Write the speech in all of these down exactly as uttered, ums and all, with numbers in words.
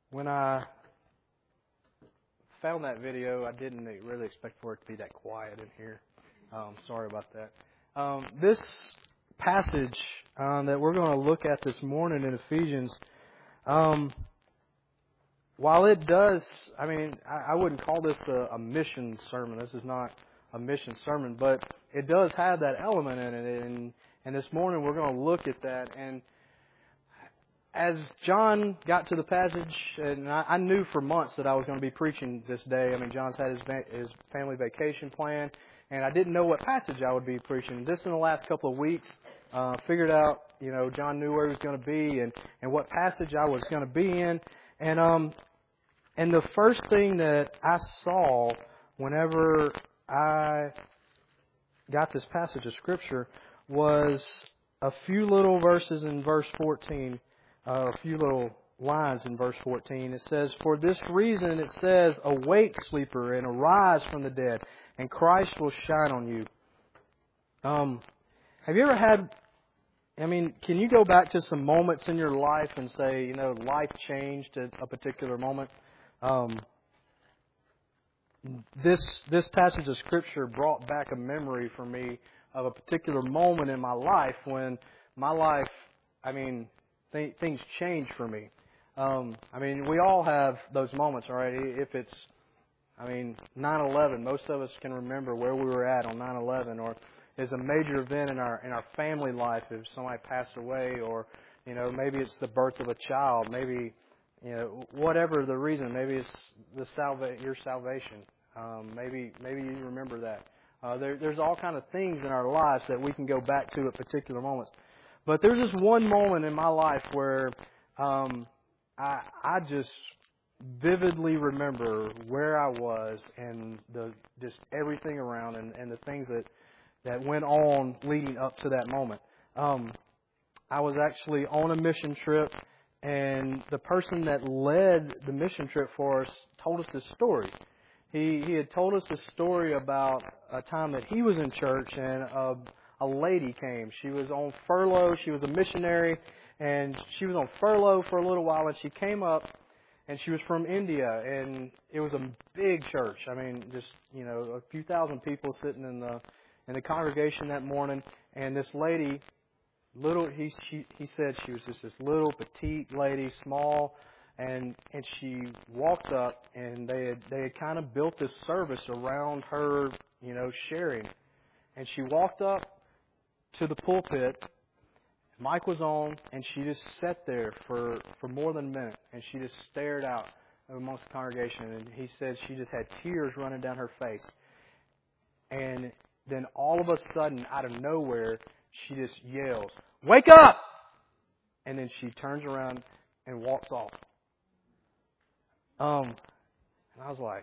When I found that video, I didn't really expect for it to be that quiet in here. Um, sorry about that. Um, this passage um, that we're going to look at this morning in Ephesians, um, while it does, I mean, I, I wouldn't call this a, a mission sermon. This is not a mission sermon, but it does have that element in it. And, and this morning we're going to look at that. And as John got to the passage, and I, I knew for months that I was going to be preaching this day. I mean, John's had his, va- his family vacation plan, and I didn't know what passage I would be preaching. This in the last couple of weeks, uh, figured out, you know, John knew where he was going to be and, and what passage I was going to be in. And um, and the first thing that I saw whenever I got this passage of Scripture was a few little verses in verse fourteen. Uh, a few little lines in verse fourteen. It says, "For this reason," it says, "awake, sleeper, and arise from the dead, and Christ will shine on you." Um, have you ever had, I mean, can you go back to some moments in your life and say, you know, life changed at a particular moment? Um, this this passage of Scripture brought back a memory for me of a particular moment in my life when my life, I mean, th- things change for me. Um, I mean, we all have those moments, all right? If it's, I mean, nine eleven, most of us can remember where we were at on nine eleven, or is a major event in our in our family life if somebody passed away, or, you know, maybe it's the birth of a child, maybe, you know, whatever the reason, maybe it's the salva- your salvation. Um, maybe maybe you remember that. Uh, there, there's all kind of things in our lives that we can go back to at particular moments. But there's this one moment in my life where um, I, I just vividly remember where I was and the just everything around and, and the things that, that went on leading up to that moment. Um, I was actually on a mission trip, and the person that led the mission trip for us told us this story. He he had told us a story about a time that he was in church and a, a lady came. She was on furlough. She was a missionary, and she was on furlough for a little while, and she came up, and she was from India, and it was a big church. I mean, just, you know, a few thousand people sitting in the in the congregation that morning, and this lady, little, he she, he said she was just this little petite lady, small. And and she walked up, and they had they had kind of built this service around her, you know, sharing. And she walked up to the pulpit. Mic was on, and she just sat there for, for more than a minute, and she just stared out amongst the congregation. And he said she just had tears running down her face. And then all of a sudden, out of nowhere, she just yells, "Wake up!" And then she turns around and walks off. Um, and I was like,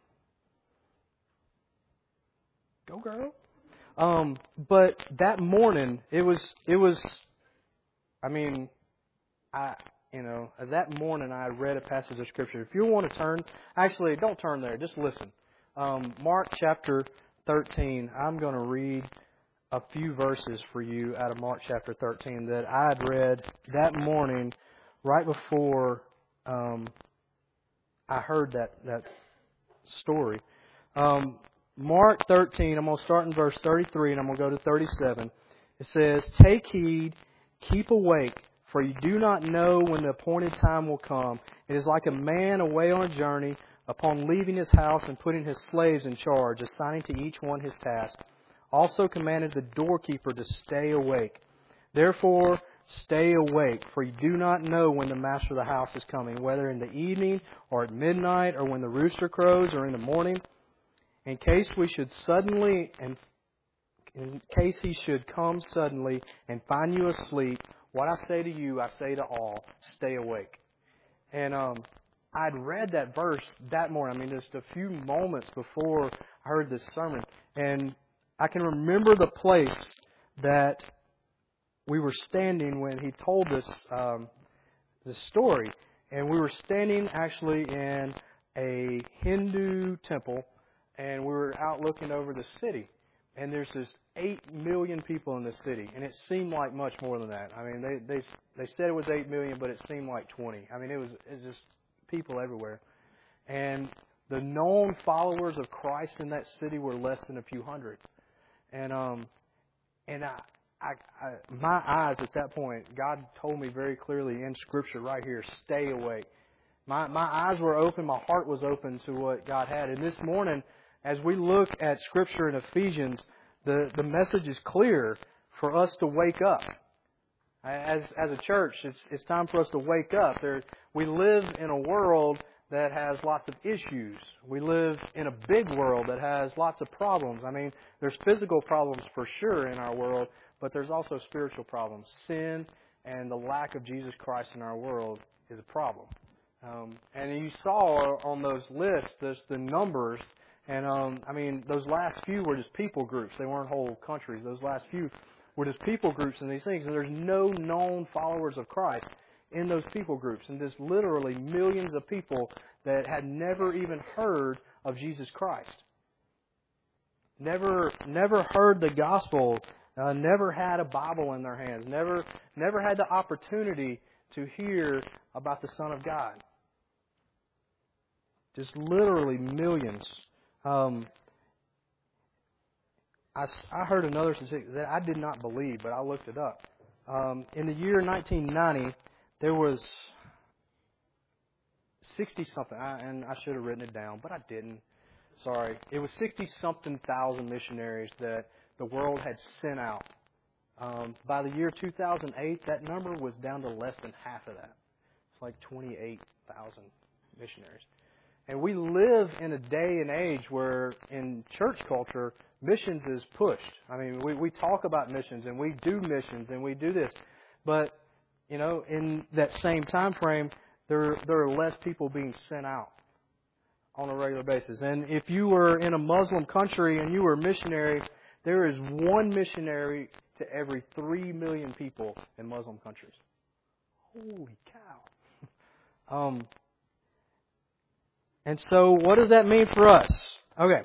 "Go, girl!" Um, but that morning, it was, it was, I mean, I, you know, that morning I read a passage of Scripture. If you want to turn, actually, don't turn there, just listen. Um, Mark chapter thirteen, I'm going to read a few verses for you out of Mark chapter thirteen that I had read that morning right before, um, I heard that, that story. Um, Mark thirteen, I'm going to start in verse thirty-three and I'm going to go to thirty-seven. It says, "Take heed, keep awake, for you do not know when the appointed time will come. It is like a man away on a journey, upon leaving his house and putting his slaves in charge, assigning to each one his task. Also commanded the doorkeeper to stay awake. Therefore, stay awake, for you do not know when the master of the house is coming, whether in the evening or at midnight or when the rooster crows or in the morning. In case we should suddenly, and in case he should come suddenly and find you asleep, what I say to you, I say to all, stay awake." And um, I'd read that verse that morning. I mean, just a few moments before I heard this sermon, and I can remember the place that we were standing when he told this um, this story, and we were standing actually in a Hindu temple, and we were out looking over the city. And there's this eight million people in the city, and it seemed like much more than that. I mean, they they they said it was eight million, but it seemed like twenty. I mean, it was it was just people everywhere. And the known followers of Christ in that city were less than a few hundred. And um, and I, I, I, my eyes at that point, God told me very clearly in Scripture right here, stay awake. My my eyes were open, my heart was open to what God had. And this morning, as we look at Scripture in Ephesians, the, the message is clear for us to wake up. As as a church, it's it's time for us to wake up. There, we live in a world that has lots of issues. We live in a big world that has lots of problems. I mean, there's physical problems for sure in our world, but there's also spiritual problems. Sin and the lack of Jesus Christ in our world is a problem. Um, and you saw on those lists, there's the numbers, and um, I mean, those last few were just people groups. They weren't whole countries. Those last few were just people groups and these things. And there's no known followers of Christ in those people groups. And there's literally millions of people that had never even heard of Jesus Christ. Never, never heard the gospel. Uh, never had a Bible in their hands. Never, never had the opportunity to hear about the Son of God. Just literally millions. Um, I, I heard another statistic that I did not believe, but I looked it up. Um, in the year nineteen ninety, there was sixty-something, and I should have written it down, but I didn't. Sorry. It was sixty-something thousand missionaries that the world had sent out. Um, by the year two thousand eight, that number was down to less than half of that. It's like twenty-eight thousand missionaries. And we live in a day and age where in church culture, missions is pushed. I mean, we, we talk about missions and we do missions and we do this. But, you know, in that same time frame, there, there are less people being sent out on a regular basis. And if you were in a Muslim country and you were a missionary, there is one missionary to every three million people in Muslim countries. Holy cow. Um, and so what does that mean for us? Okay.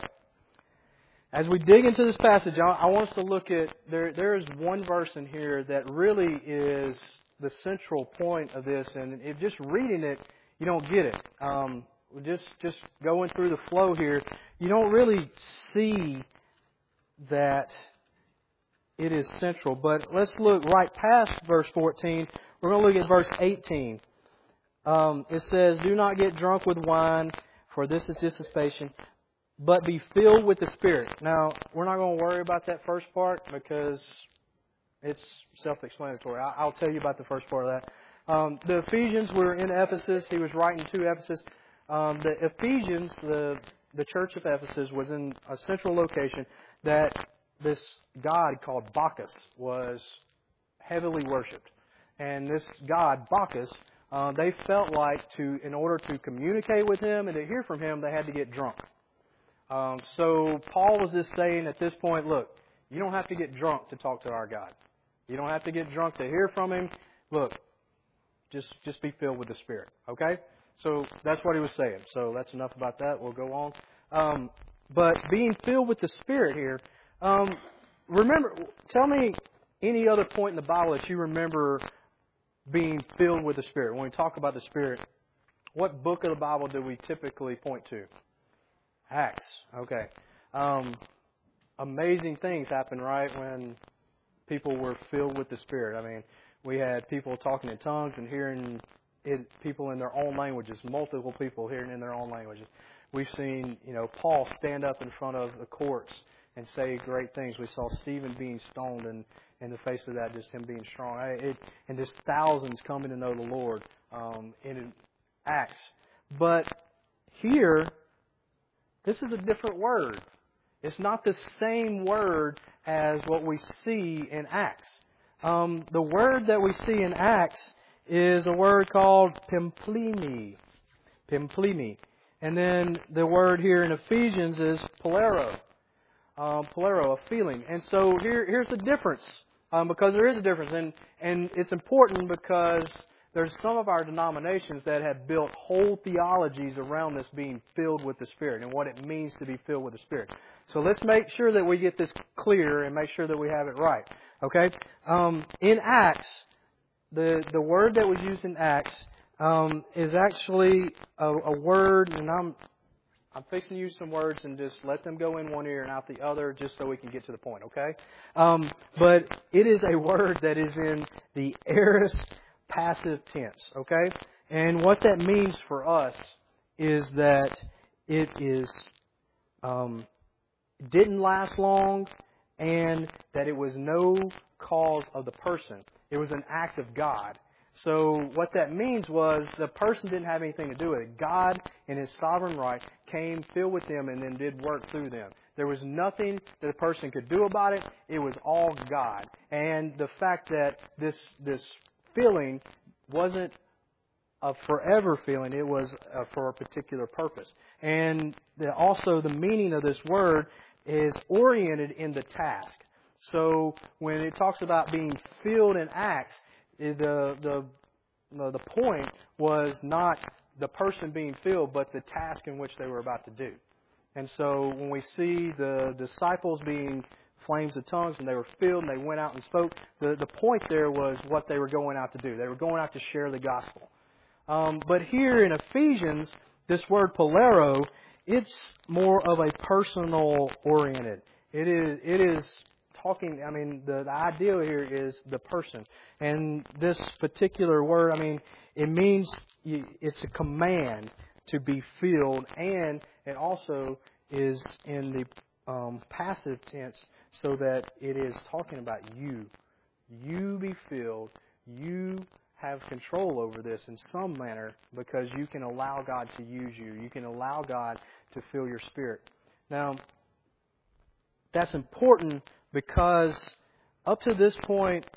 As we dig into this passage, I, I want us to look at, there. there is one verse in here that really is the central point of this. And if just reading it, you don't get it. Um, just, just going through the flow here, you don't really see that it is central. But let's look right past verse fourteen. We're going to look at verse eighteen. Um, it says, "Do not get drunk with wine, for this is dissipation, but be filled with the Spirit." Now, we're not going to worry about that first part because it's self-explanatory. I'll tell you about the first part of that. Um, the Ephesians were in Ephesus. He was writing to Ephesus. Um, the Ephesians, the the church of Ephesus, was in a central location that this god called Bacchus was heavily worshipped. And this god, Bacchus, uh, they felt like to, in order to communicate with him and to hear from him, they had to get drunk. Um, so Paul was just saying at this point, look, you don't have to get drunk to talk to our God. You don't have to get drunk to hear from Him. Look, just just be filled with the Spirit. Okay? So that's what he was saying. So that's enough about that. We'll go on. Um, but being filled with the Spirit here, um, remember, tell me any other point in the Bible that you remember being filled with the Spirit. When we talk about the Spirit, what book of the Bible do we typically point to? Acts. Okay. Um, amazing things happen, right, when people were filled with the Spirit. I mean, we had people talking in tongues and hearing it, people in their own languages, multiple people hearing in their own languages. We've seen, you know, Paul stand up in front of the courts and say great things. We saw Stephen being stoned, and in the face of that, just him being strong. It, and just thousands coming to know the Lord um, in Acts. But here, this is a different word. It's not the same word as what we see in Acts. Um, the word that we see in Acts is a word called pimplimi. Pimplimi. And then the word here in Ephesians is polero. Um, polero, a feeling. And so here, here's the difference. Um, because there is a difference. And, and it's important because there's some of our denominations that have built whole theologies around this being filled with the Spirit and what it means to be filled with the Spirit. So let's make sure that we get this clear and make sure that we have it right. Okay? Um, in Acts, the, the word that was used in Acts um, is actually a, a word, and I'm I'm fixing to use some words and just let them go in one ear and out the other, just so we can get to the point, okay? Um, but it is a word that is in the aorist passive tense, okay? And what that means for us is that it is um, didn't last long, and that it was no cause of the person. It was an act of God. So what that means was the person didn't have anything to do with it. God, in His sovereign right, came, filled with them, and then did work through them. There was nothing that a person could do about it. It was all God. And the fact that this this feeling wasn't a forever feeling, it was uh, for a particular purpose. And the, also the meaning of this word is oriented in the task. So when it talks about being filled in Acts, the the the point was not the person being filled, but the task in which they were about to do. And so when we see the disciples being flames of tongues and they were filled and they went out and spoke, the, the point there was what they were going out to do. They were going out to share the gospel. Um, but here in Ephesians, this word polero, it's more of a personal oriented. It is it is talking, I mean, the, the idea here is the person. And this particular word, I mean, it means it's a command to be filled, and it also is in the um, passive tense, so that it is talking about you. You be filled. You have control over this in some manner, because you can allow God to use you. You can allow God to fill your spirit. Now, that's important because up to this point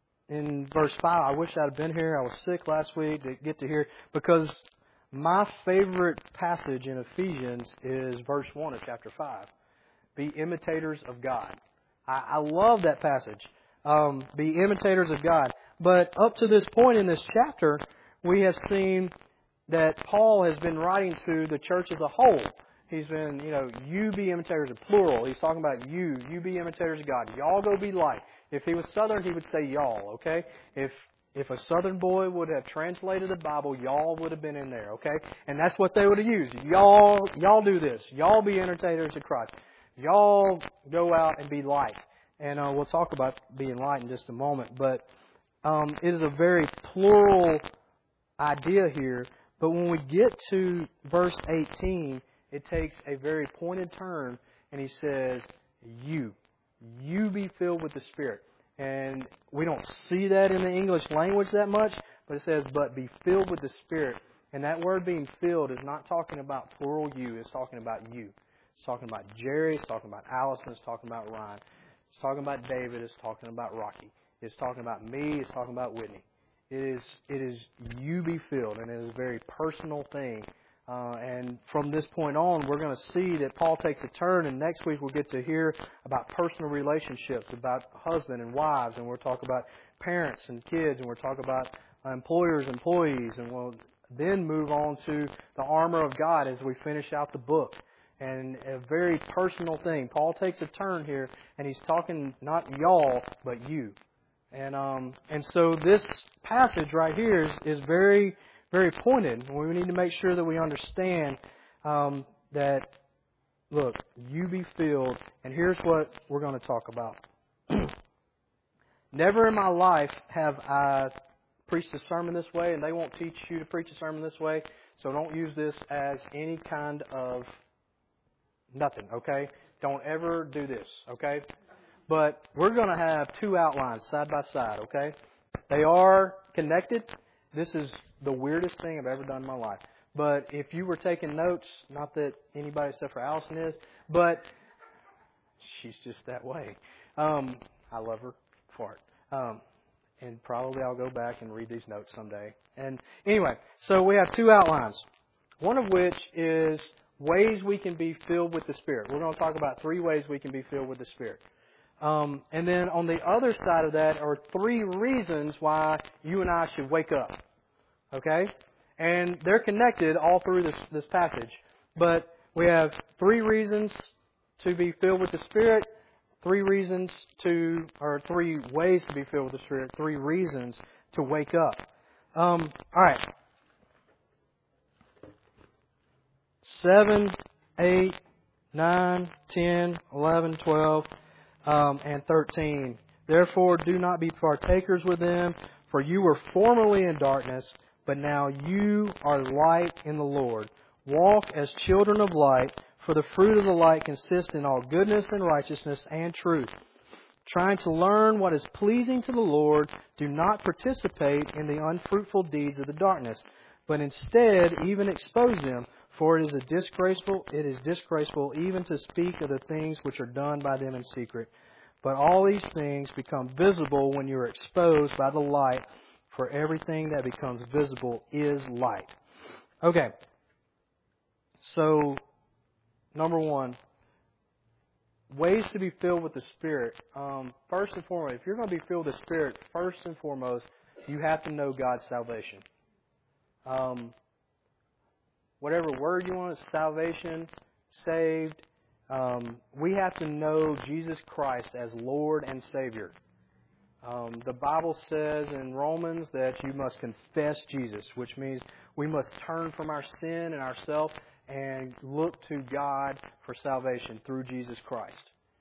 in verse five, I wish I'd have been here. I was sick last week to get to hear, because my favorite passage in Ephesians is verse one of chapter five. Be imitators of God. I, I love that passage. Um, be imitators of God. But up to this point in this chapter, we have seen that Paul has been writing to the church as a whole. He's been, you know, you be imitators, of plural. He's talking about you. You be imitators of God. Y'all go be light. If he was Southern, he would say y'all, okay? If if a Southern boy would have translated the Bible, y'all would have been in there, okay? And that's what they would have used. Y'all, y'all do this. Y'all be imitators of Christ. Y'all go out and be light. And uh, we'll talk about being light in just a moment. But um, it is a very plural idea here. But when we get to verse eighteen, it takes a very pointed turn, and he says, you. You be filled with the Spirit. And we don't see that in the English language that much, but it says, but be filled with the Spirit. And that word being filled is not talking about plural you, it's talking about you. It's talking about Jerry, it's talking about Allison, it's talking about Ryan. It's talking about David, it's talking about Rocky. It's talking about me, it's talking about Whitney. It is, it is you be filled, and it is a very personal thing. Uh, and from this point on, we're going to see that Paul takes a turn, and next week we'll get to hear about personal relationships, about husband and wives, and we'll talk about parents and kids, and we'll talk about uh, employers, employees, and we'll then move on to the armor of God as we finish out the book. And a very personal thing. Paul takes a turn here, and he's talking not y'all, but you. And um, and so this passage right here is, is very... very pointed. We need to make sure that we understand um, that, look, you be filled, and here's what we're going to talk about. Never in my life have I preached a sermon this way, and they won't teach you to preach a sermon this way, so don't use this as any kind of nothing, okay? Don't ever do this, okay? But we're going to have two outlines side by side, okay? They are connected. This is the weirdest thing I've ever done in my life. But if you were taking notes, not that anybody except for Allison is, but she's just that way. Um, I love her for it. Um, and probably I'll go back and read these notes someday. And anyway, so we have two outlines. One of which is ways we can be filled with the Spirit. We're going to talk about three ways we can be filled with the Spirit. Um, and then on the other side of that are three reasons why you and I should wake up. Okay? And they're connected all through this, this passage. But we have three reasons to be filled with the Spirit, three reasons to, or three ways to be filled with the Spirit, three reasons to wake up. Um, all right. seven, eight, nine, ten, eleven, twelve, um, and thirteen. Therefore, do not be partakers with them, for you were formerly in darkness, but now you are light in the Lord. Walk as children of light, for the fruit of the light consists in all goodness and righteousness and truth. Trying to learn what is pleasing to the Lord, do not participate in the unfruitful deeds of the darkness, but instead even expose them, for it is a disgraceful, it is disgraceful even to speak of the things which are done by them in secret. But all these things become visible when you are exposed by the light, for everything that becomes visible is light. Okay. So, number one, ways to be filled with the Spirit. Um, first and foremost, if you're going to be filled with the Spirit, first and foremost, you have to know God's salvation. Um, whatever word you want, salvation, saved, um, we have to know Jesus Christ as Lord and Savior. Um, the Bible says in Romans that you must confess Jesus, which means we must turn from our sin and ourselves and look to God for salvation through Jesus Christ.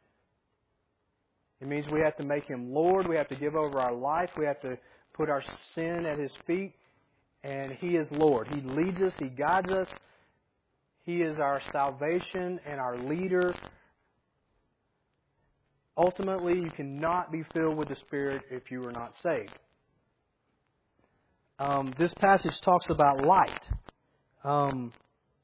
It means we have to make Him Lord. We have to give over our life. We have to put our sin at His feet. And He is Lord. He leads us. He guides us. He is our salvation and our leader. Ultimately, you cannot be filled with the Spirit if you are not saved. Um, this passage talks about light. Um,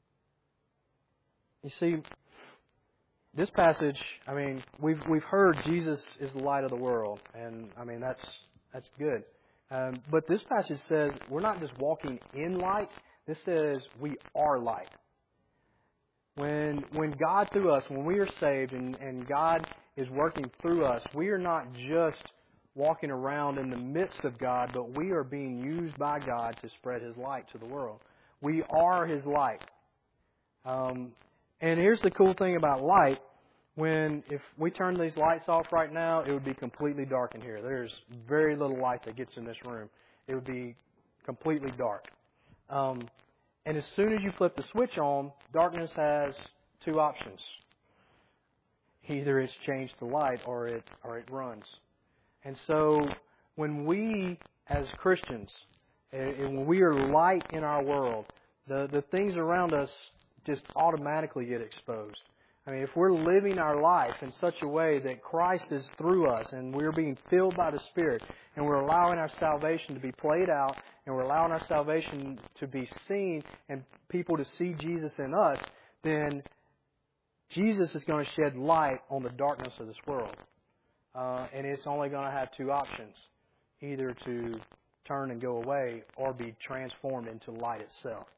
you see, this passage, I mean, we've we've heard Jesus is the light of the world, and I mean that's that's good. Um, but this passage says we're not just walking in light. This says we are light. When when God through us, when we are saved and, and God is working through us, we are not just walking around in the midst of God, but we are being used by God to spread His light to the world. We are His light. Um, and here's the cool thing about light. When if we turn these lights off right now, it would be completely dark in here. There's very little light that gets in this room. It would be completely dark. Um, and as soon as you flip the switch on, darkness has two options. Either it's changed to light or it or it runs. And so when we as Christians, and when we are light in our world, the, the things around us just automatically get exposed. I mean, if we're living our life in such a way that Christ is through us and we're being filled by the Spirit and we're allowing our salvation to be played out and we're allowing our salvation to be seen and people to see Jesus in us, then Jesus is going to shed light on the darkness of this world. Uh, and it's only going to have two options, either to turn and go away or be transformed into light itself.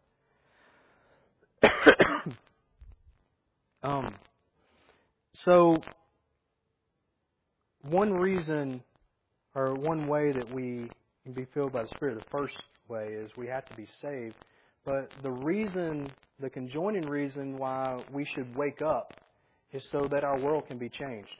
Um, so, one reason, or one way that we can be filled by the Spirit, the first way is we have to be saved. But the reason, the conjoining reason why we should wake up is so that our world can be changed.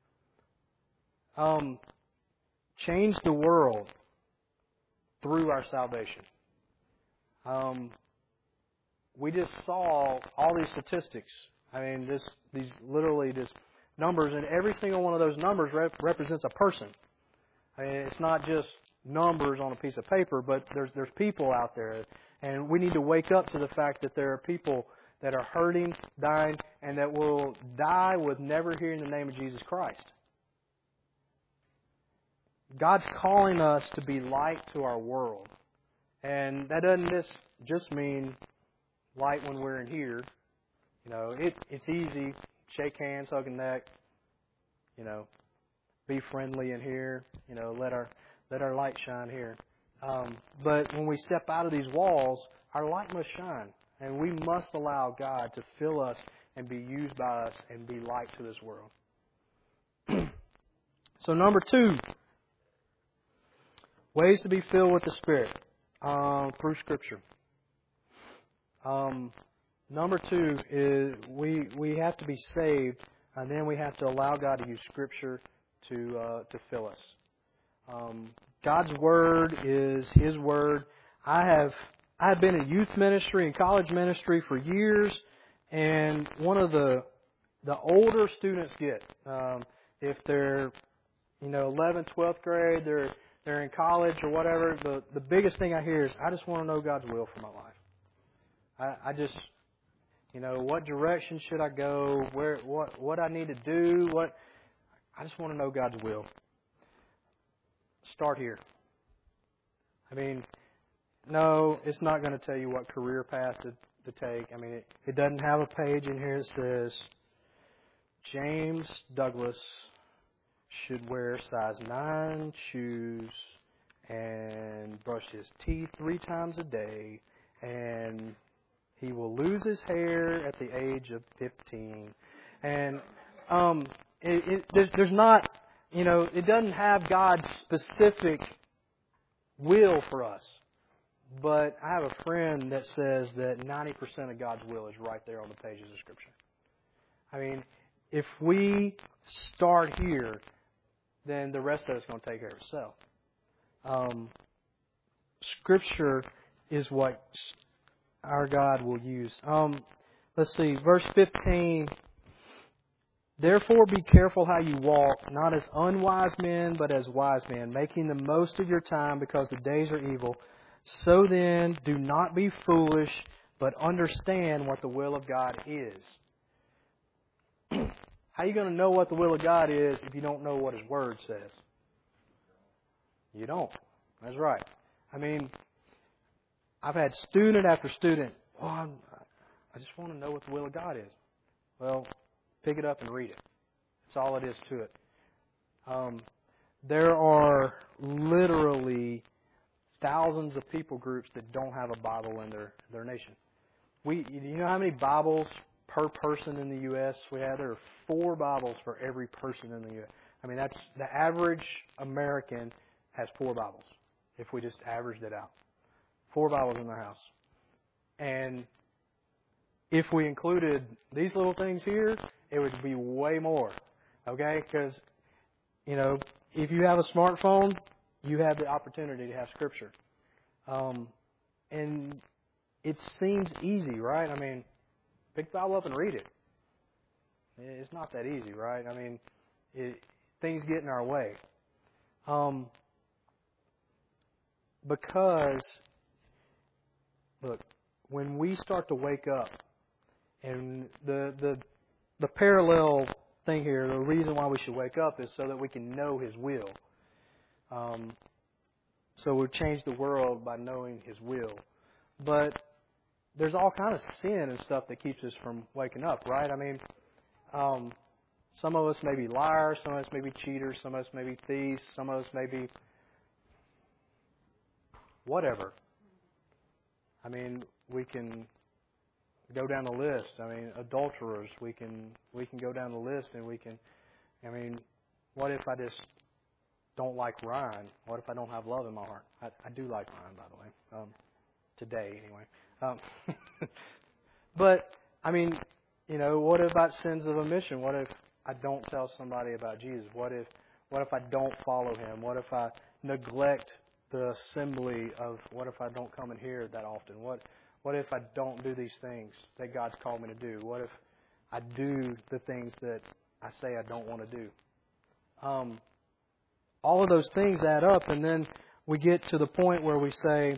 Um, change the world through our salvation. Um, we just saw all these statistics. I mean, this, these literally just numbers, and every single one of those numbers rep- represents a person. I mean, it's not just numbers on a piece of paper, but there's there's people out there, and we need to wake up to the fact that there are people that are hurting, dying, and that will die with never hearing the name of Jesus Christ. God's calling us to be light to our world, and that doesn't just just mean light when we're in here. You know, it, it's easy. Shake hands, hug a neck. You know, be friendly in here. You know, let our let our light shine here. Um, but when we step out of these walls, our light must shine, and we must allow God to fill us and be used by us and be light to this world. So, number two, ways to be filled with the Spirit uh, through Scripture. Um, Number two is we we have to be saved, and then we have to allow God to use Scripture to uh, to fill us. Um, God's Word is His Word. I have I have been in youth ministry and college ministry for years, And one of the the older students get, um, if they're, you know, eleventh, twelfth grade, they're they're in college or whatever, the, the biggest thing I hear is, I just want to know God's will for my life. I, I just, you know, what direction should I go? Where, what, what I need to do? What, I just want to know God's will. Start here. I mean, no, it's not going to tell you what career path to, to take. I mean, it, it doesn't have a page in here that says, James Douglas should wear size nine shoes and brush his teeth three times a day, and he will lose his hair at the age of fifteen. And um, it, it, there's, there's not, you know, it doesn't have God's specific will for us. But I have a friend that says that ninety percent of God's will is right there on the pages of Scripture. I mean, if we start here, then the rest of it's going to take care of itself. Um, scripture is what our God will use. Um, let's see, verse fifteen. Therefore be careful how you walk, not as unwise men, but as wise men, making the most of your time because the days are evil. So then, do not be foolish, but understand what the will of God is. How are you going to know what the will of God is if you don't know what His Word says? You don't. That's right. I mean, I've had student after student, well, I'm, I just want to know what the will of God is. Well, pick it up and read it. That's all it is to it. Um, there are literally thousands of people groups that don't have a Bible in their, their nation. We, you know how many Bibles per person in the U S we have? There are four Bibles for every person in the U S I mean, that's the average American has four Bibles, if we just averaged it out. Four Bibles in their house. And if we included these little things here, it would be way more. Okay? Because, you know, if you have a smartphone, you have the opportunity to have Scripture. Um, and it seems easy, right? I mean, pick the Bible up and read it. It's not that easy, right? I mean, it, things get in our way. Um, because, look, when we start to wake up, and the the the parallel thing here, the reason why we should wake up is so that we can know His will. Um, so we change the world by knowing His will. But there's all kind of sin and stuff that keeps us from waking up, right? I mean, um, some of us may be liars, some of us may be cheaters, some of us may be thieves, some of us may be whatever. I mean, we can go down the list. I mean, adulterers, we can we can go down the list and we can, I mean, what if I just don't like Ryan? What if I don't have love in my heart? I, I do like Ryan, by the way. Um, today, anyway. Um, but, I mean, you know, what about sins of omission? What if I don't tell somebody about Jesus? What if what if I don't follow Him? What if I neglect the assembly of, what if I don't come in here that often? What what if I don't do these things that God's called me to do? What if I do the things that I say I don't want to do? Um, all of those things add up, and then we get to the point where we say,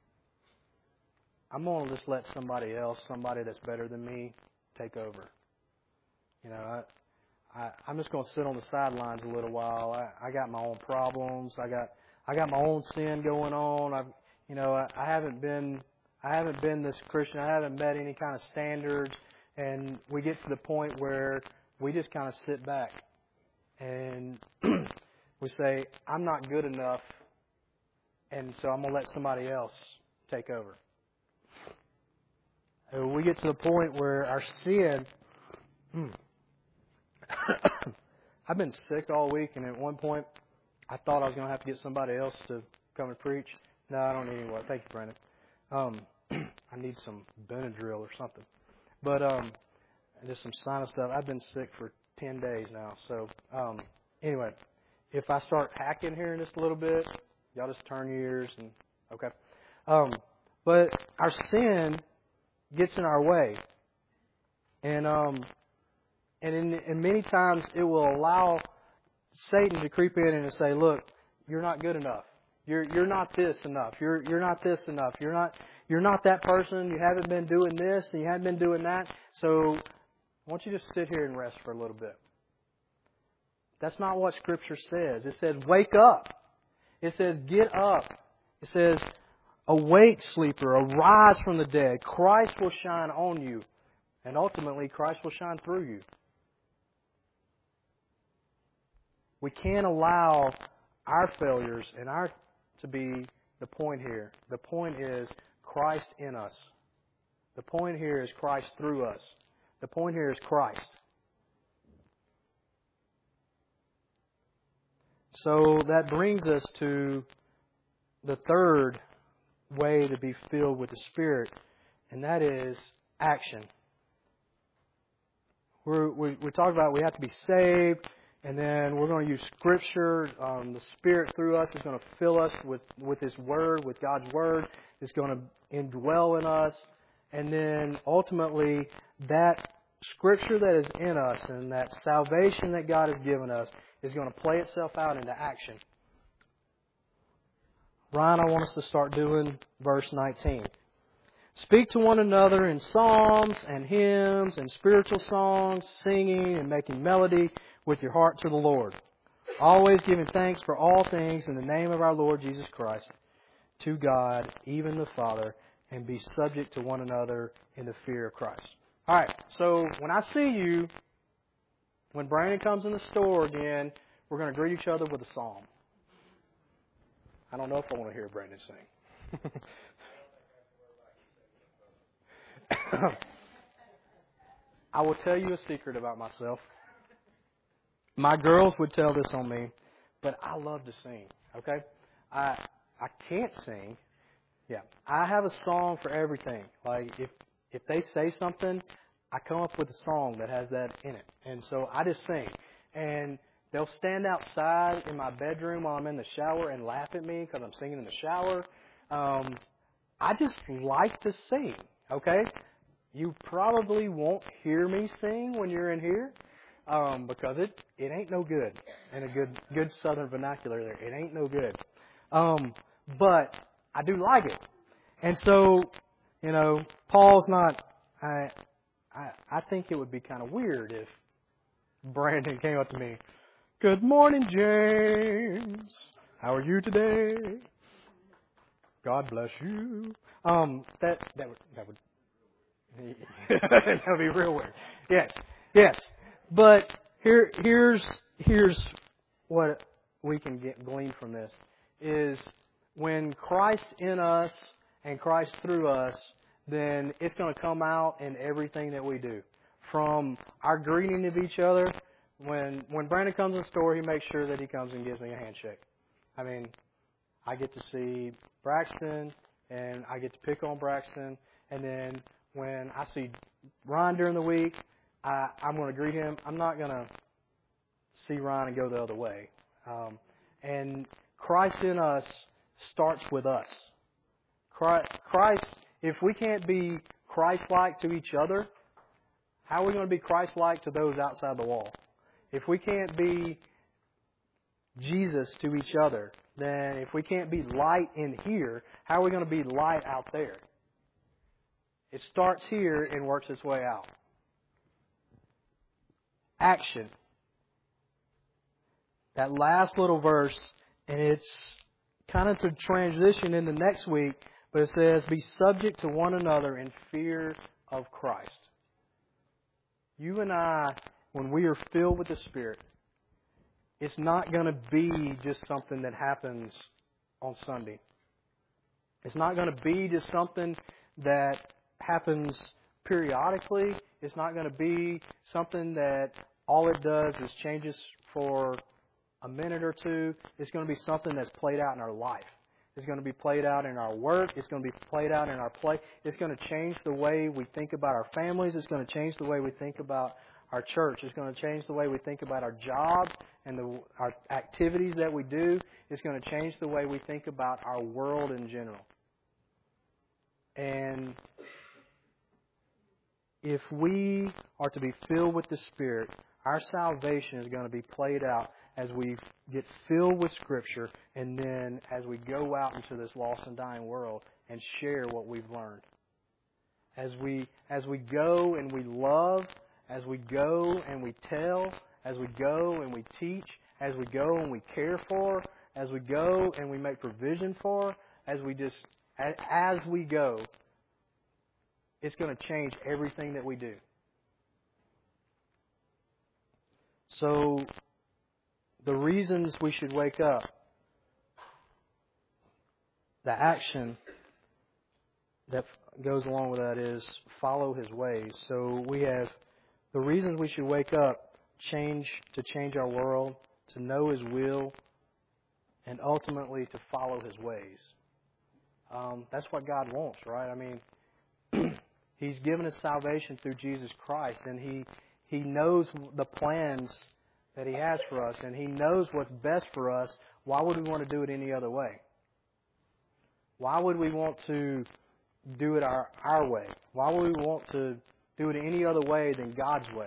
I'm going to just let somebody else, somebody that's better than me, take over. You know, I, I, I'm just going to sit on the sidelines a little while. I, I got my own problems. I got I got my own sin going on. I've, you know, I, I haven't been I haven't been this Christian. I haven't met any kind of standards. And we get to the point where we just kind of sit back and we say, I'm not good enough, and so I'm going to let somebody else take over. And we get to the point where our sin... I've been sick all week, and at one point, I thought I was going to have to get somebody else to come and preach. No, I don't need anyone. Thank you, Brandon. Um, I need some Benadryl or something. But um, just some sinus stuff. I've been sick for ten days now. So um, anyway, if I start hacking here in just a little bit, y'all just turn your ears and okay. Um, but our sin gets in our way. And um, and in, and many times it will allow Satan to creep in and to say, "Look, you're not good enough. You're you're not this enough. You're you're not this enough. You're not you're not that person. You haven't been doing this and you haven't been doing that. So I want you to sit here and rest for a little bit." That's not what Scripture says. It says, "Wake up." It says, "Get up." It says, "Awake, sleeper, arise from the dead. Christ will shine on you." And ultimately, Christ will shine through you. We can't allow our failures and our to be the point here. The point is Christ in us. The point here is Christ through us. The point here is Christ. So that brings us to the third way to be filled with the Spirit, and that is action. We're, we we talk about we have to be saved, and then we're going to use Scripture. Um, the Spirit through us is going to fill us with, with His Word, with God's Word. It's going to indwell in us. And then ultimately, that Scripture that is in us and that salvation that God has given us is going to play itself out into action. Ryan, I want us to start doing verse nineteen. "Speak to one another in psalms and hymns and spiritual songs, singing and making melody with your heart to the Lord, always giving thanks for all things in the name of our Lord Jesus Christ, to God, even the Father, and be subject to one another in the fear of Christ." All right, so when I see you, when Brandon comes in the store again, we're going to greet each other with a psalm. I don't know if I want to hear Brandon sing. I will tell you a secret about myself. My girls would tell this on me, but I love to sing, okay? I I can't sing. Yeah, I have a song for everything. Like, if if they say something, I come up with a song that has that in it. And so I just sing. And they'll stand outside in my bedroom while I'm in the shower and laugh at me because I'm singing in the shower. Um, I just like to sing, okay? You probably won't hear me sing when you're in here um, because it, it ain't no good. In a good good Southern vernacular there, it ain't no good. Um, but I do like it. And so, you know, Paul's not, I, I, I think it would be kind of weird if Brandon came up to me, "Good morning, James. How are you today? God bless you." Um, that, that would, that would, that would be real weird. Yes, yes. But here, here's, here's what we can get glean from this is when Christ in us and Christ through us, then it's going to come out in everything that we do. From our greeting of each other, when when Brandon comes in the store, he makes sure that he comes and gives me a handshake. I mean, I get to see Braxton, and I get to pick on Braxton, and then when I see Ron during the week, I, I'm going to greet him. I'm not going to see Ron and go the other way. Um, and Christ in us starts with us. Christ, if we can't be Christ-like to each other, how are we going to be Christ-like to those outside the wall? If we can't be Jesus to each other, then if we can't be light in here, how are we going to be light out there? It starts here and works its way out. Action. That last little verse, and it's kind of to transition into next week, but it says, "Be subject to one another in fear of Christ." You and I, when we are filled with the Spirit, it's not going to be just something that happens on Sunday. It's not going to be just something that happens periodically. It's not going to be something that all it does is changes for a minute or two. It's going to be something that's played out in our life. It's going to be played out in our work. It's going to be played out in our play. It's going to change the way we think about our families. It's going to change the way we think about our church. It's going to change the way we think about our job and the, our activities that we do. It's going to change the way we think about our world in general. And if we are to be filled with the Spirit, our salvation is going to be played out as we get filled with Scripture and then as we go out into this lost and dying world and share what we've learned. As we, as we go and we love, as we go and we tell, as we go and we teach, as we go and we care for, as we go and we make provision for, as we just, as we go, it's going to change everything that we do. So, the reasons we should wake up, the action that goes along with that is follow His ways. So we have the reasons we should wake up, change to change our world, to know His will, and ultimately to follow His ways. Um, that's what God wants, right? I mean, He's given us salvation through Jesus Christ, and He He knows the plans that He has for us, and He knows what's best for us. Why would we want to do it any other way? Why would we want to do it our, our way? Why would we want to do it any other way than God's way?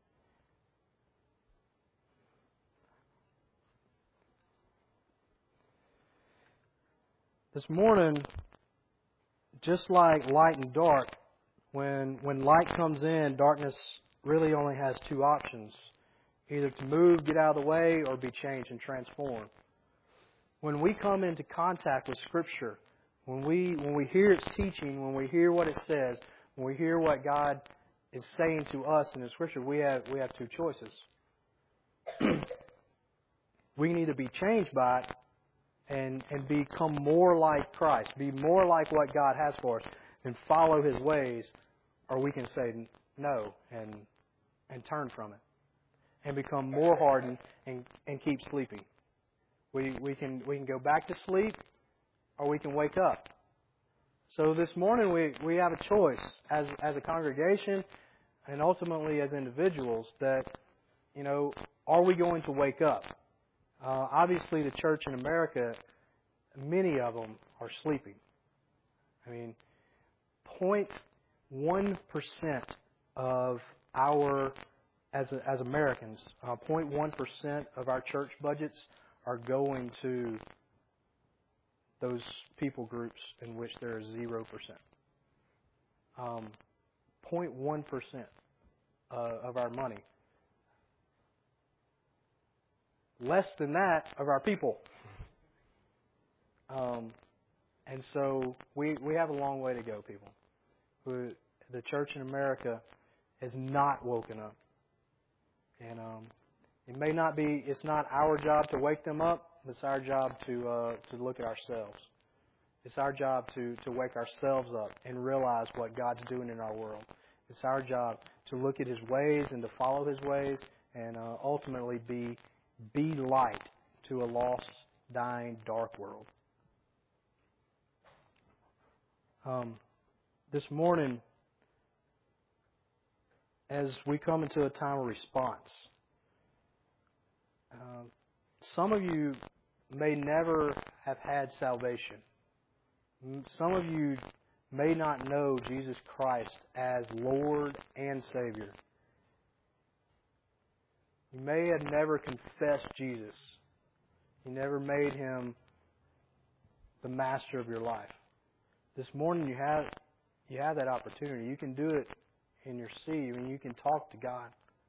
This morning, just like light and dark, when when light comes in, darkness really only has two options. Either to move, get out of the way, or be changed and transformed. When we come into contact with Scripture, when we when we hear its teaching, when we hear what it says, when we hear what God is saying to us in the Scripture, we have we have two choices. We can either be changed by it and and become more like Christ, be more like what God has for us, and follow His ways, or we can say no and and turn from it and become more hardened and, and keep sleeping. We we can we can go back to sleep, or we can wake up. So this morning we, we have a choice as as a congregation and ultimately as individuals that, you know, are we going to wake up? Uh, obviously, the church in America, many of them are sleeping. I mean, zero point one percent of our, as as Americans, uh, zero point one percent of our church budgets are going to those people groups in which there is zero percent. Um, zero point one percent uh, of our money. Less than that of our people. Um, and so we we have a long way to go, people. We, the church in America has not woken up. And um, it may not be, it's not our job to wake them up. It's our job to uh, to look at ourselves. It's our job to, to wake ourselves up and realize what God's doing in our world. It's our job to look at His ways and to follow His ways and uh, ultimately be be light to a lost, dying, dark world. Um, this morning, as we come into a time of response, uh, some of you may never have had salvation. Some of you may not know Jesus Christ as Lord and Savior. You may have never confessed Jesus. You never made Him the master of your life. This morning you have you have that opportunity. You can do it in your seat. I mean, you can talk to God.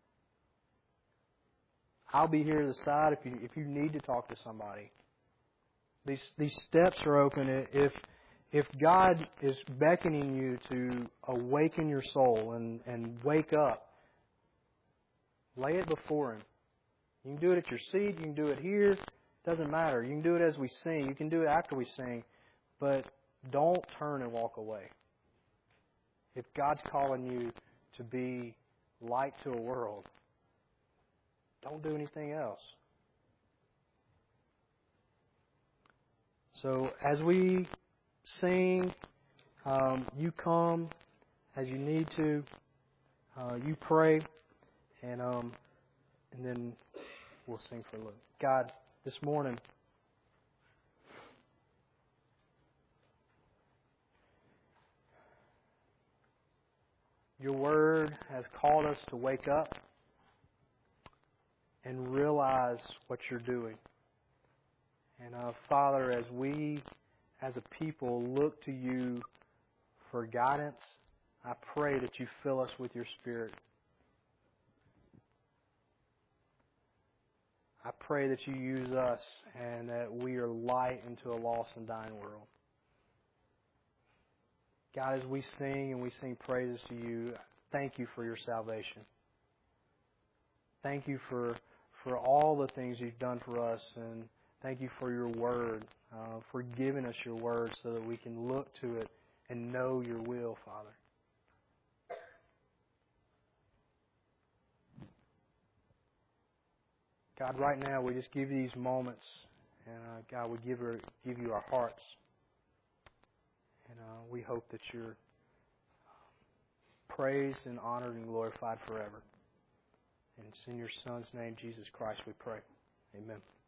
I'll be here to the side if you if you need to talk to somebody. These these steps are open. If if God is beckoning you to awaken your soul and, and wake up, lay it before Him. You can do it at your seat. You can do it here. It doesn't matter. You can do it as we sing. You can do it after we sing. But don't turn and walk away. If God's calling you to be light to a world, don't do anything else. So as we sing, um, you come as you need to. Uh, you pray. And um, and then we'll sing for a little. God, this morning, Your Word has called us to wake up and realize what you're doing. And uh, Father, as we as a people look to you for guidance, I pray that you fill us with your Spirit. I pray that you use us and that we are light into a lost and dying world. God, as we sing and we sing praises to you, thank you for your salvation. Thank you for for all the things you've done for us, and thank you for your Word, uh, for giving us your Word so that we can look to it and know your will, Father. God, right now we just give you these moments, and uh, God, we give, her, give you our hearts. And uh, we hope that you're praised and honored and glorified forever. And it's in your Son's name, Jesus Christ, we pray. Amen.